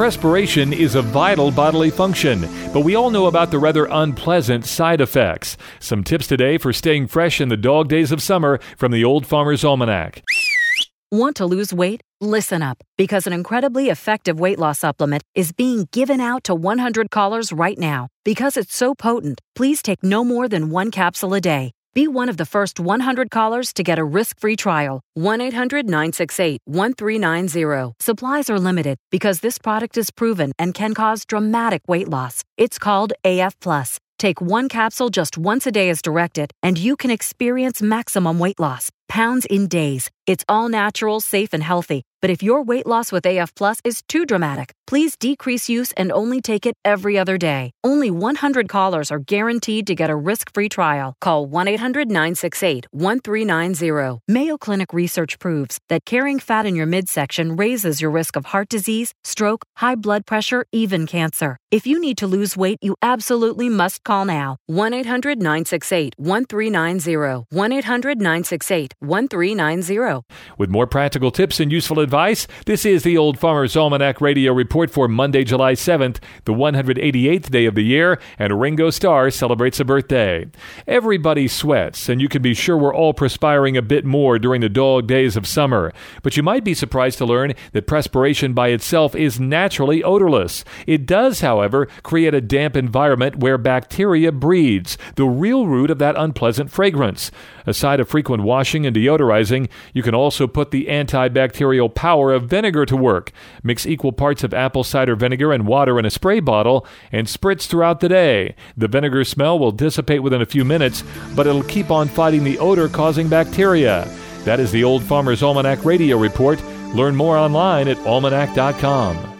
Perspiration is a vital bodily function, but we all know about the rather unpleasant side effects. Some tips today for staying fresh in the dog days of summer from the Old Farmer's Almanac. Want to lose weight? Listen up, because an incredibly effective weight loss supplement is being given out to 100 callers right now. Because it's so potent, please take no more than 1 capsule a day. Be one of the first 100 callers to get a risk-free trial. 1-800-968-1390. Supplies are limited because this product is proven and can cause dramatic weight loss. It's called AF+. Take 1 capsule just once a day as directed, and you can experience maximum weight loss. Pounds in days. It's all natural, safe, and healthy. But if your weight loss with AF Plus is too dramatic, please decrease use and only take it every other day. Only 100 callers are guaranteed to get a risk-free trial. Call 1-800-968-1390. Mayo Clinic research proves that carrying fat in your midsection raises your risk of heart disease, stroke, high blood pressure, even cancer. If you need to lose weight, you absolutely must call now. 1-800-968-1390. 1-800-968-1390. With more practical tips and useful advice, this is the Old Farmer's Almanac Radio Report for Monday, July 7th, the 188th day of the year, and Ringo Starr celebrates a birthday. Everybody sweats, and you can be sure we're all perspiring a bit more during the dog days of summer. But you might be surprised to learn that perspiration by itself is naturally odorless. It does, however, create a damp environment where bacteria breeds, the real root of that unpleasant fragrance. Aside of frequent washing and deodorizing, you can also put the antibacterial power of vinegar to work. Mix equal parts of apple cider vinegar and water in a spray bottle and spritz throughout the day. The vinegar smell will dissipate within a few minutes, but it'll keep on fighting the odor-causing bacteria. That is the Old Farmer's Almanac Radio Report. Learn more online at almanac.com.